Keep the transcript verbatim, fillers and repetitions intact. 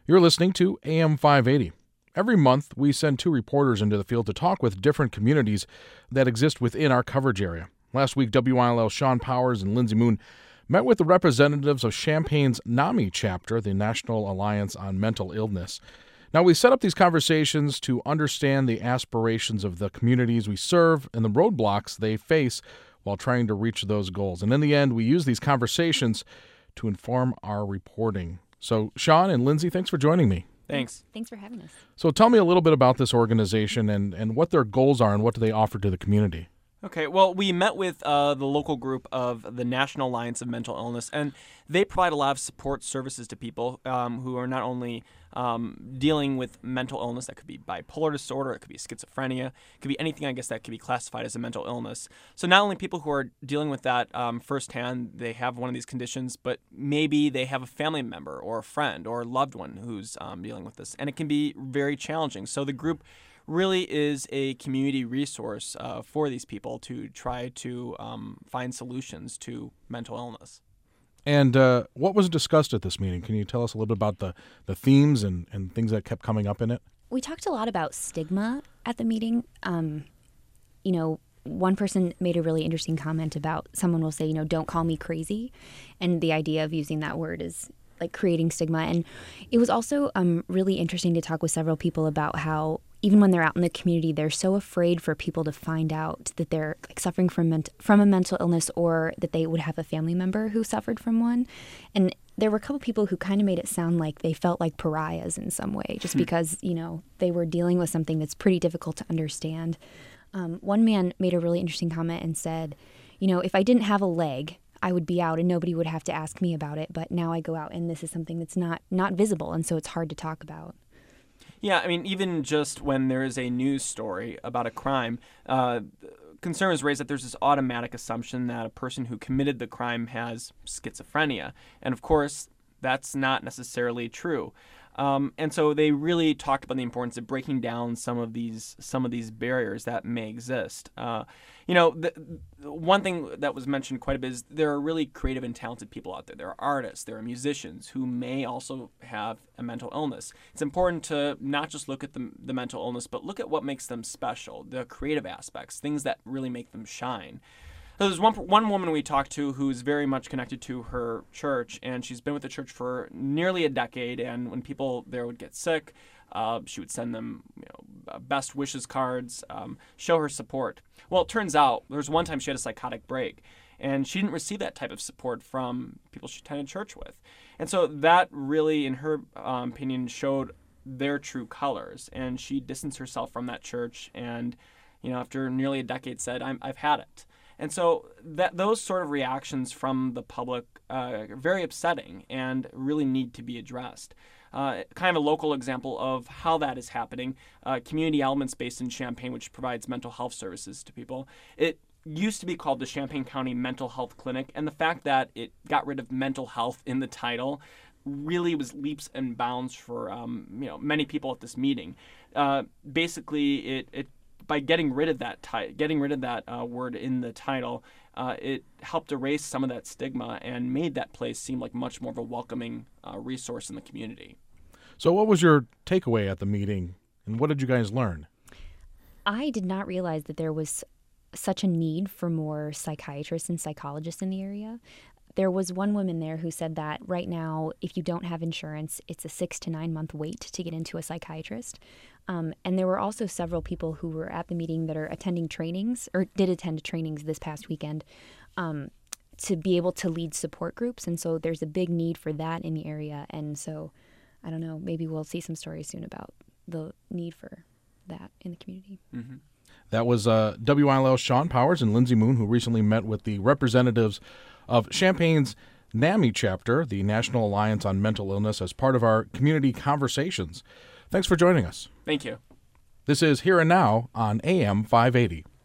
You're listening to A M five eighty. Every month, we send two reporters into the field to talk with different communities that exist within our coverage area. Last week, W I L L Sean Powers and Lindsay Moon met with the representatives of Champaign's NAMI chapter, the National Alliance on Mental Illness. Now, we set up these conversations to understand the aspirations of the communities we serve and the roadblocks they face while trying to reach those goals. And in the end, we use these conversations to inform our reporting. So, Sean and Lindsay, thanks for joining me. Thanks. Thanks for having us. So tell me a little bit about this organization and, and what their goals are and what do they offer to the community. Okay, well, we met with uh, the local group of the National Alliance of Mental Illness, and they provide a lot of support services to people um, who are not only um, dealing with mental illness. That could be bipolar disorder, it could be schizophrenia, it could be anything, I guess, that could be classified as a mental illness. So not only people who are dealing with that um, firsthand, they have one of these conditions, but maybe they have a family member or a friend or a loved one who's um, dealing with this, and it can be very challenging. So the group really is a community resource uh, for these people to try to um, find solutions to mental illness. And uh, what was discussed at this meeting? Can you tell us a little bit about the, the themes and, and things that kept coming up in it? We talked a lot about stigma at the meeting. Um, you know, one person made a really interesting comment about someone will say, you know, don't call me crazy. And the idea of using that word is like creating stigma. And it was also um, really interesting to talk with several people about how even when they're out in the community, they're so afraid for people to find out that they're like suffering from ment- from a mental illness or that they would have a family member who suffered from one. And there were a couple people who kind of made it sound like they felt like pariahs in some way, just because, you know, they were dealing with something that's pretty difficult to understand. Um, one man made a really interesting comment and said, you know, if I didn't have a leg, I would be out and nobody would have to ask me about it. But now I go out and this is something that's not not visible. And so it's hard to talk about. Yeah, I mean, even just when there is a news story about a crime, uh, concern is raised that there's this automatic assumption that a person who committed the crime has schizophrenia. And of course, that's not necessarily true. Um, and so they really talked about the importance of breaking down some of these some of these barriers that may exist. Uh, you know, the, the one thing that was mentioned quite a bit is there are really creative and talented people out there. There are artists, there are musicians who may also have a mental illness. It's important to not just look at the, the mental illness, but look at what makes them special, the creative aspects, things that really make them shine. So there's one one woman we talked to who's very much connected to her church, and she's been with the church for nearly a decade. And when people there would get sick, uh, she would send them, you know, best wishes cards, um, show her support. Well, it turns out there was one time she had a psychotic break, and she didn't receive that type of support from people she attended church with. And so that really, in her um, opinion, showed their true colors. And she distanced herself from that church, and, you know, after nearly a decade, said, I'm, "I've had it." And so that those sort of reactions from the public uh, are very upsetting and really need to be addressed. Uh, kind of a local example of how that is happening, uh, Community Elements based in Champaign, which provides mental health services to people. It used to be called the Champaign County Mental Health Clinic, and the fact that it got rid of mental health in the title really was leaps and bounds for um, you know many people at this meeting. Uh, basically, it, it by getting rid of that ti- getting rid of that uh, word in the title, uh, it helped erase some of that stigma and made that place seem like much more of a welcoming uh, resource in the community. So what was your takeaway at the meeting, and what did you guys learn? I did not realize that there was such a need for more psychiatrists and psychologists in the area. There was one woman there who said that right now, if you don't have insurance, it's a six to nine month wait to get into a psychiatrist. Um, and there were also several people who were at the meeting that are attending trainings or did attend trainings this past weekend um, to be able to lead support groups. And so there's a big need for that in the area. And so I don't know, maybe we'll see some stories soon about the need for that in the community. Mm-hmm. That was uh, W I L L Sean Powers and Lindsay Moon, who recently met with the representatives of Champaign's NAMI chapter, the National Alliance on Mental Illness, as part of our community conversations. Thanks for joining us. Thank you. This is Here and Now on A M five eighty.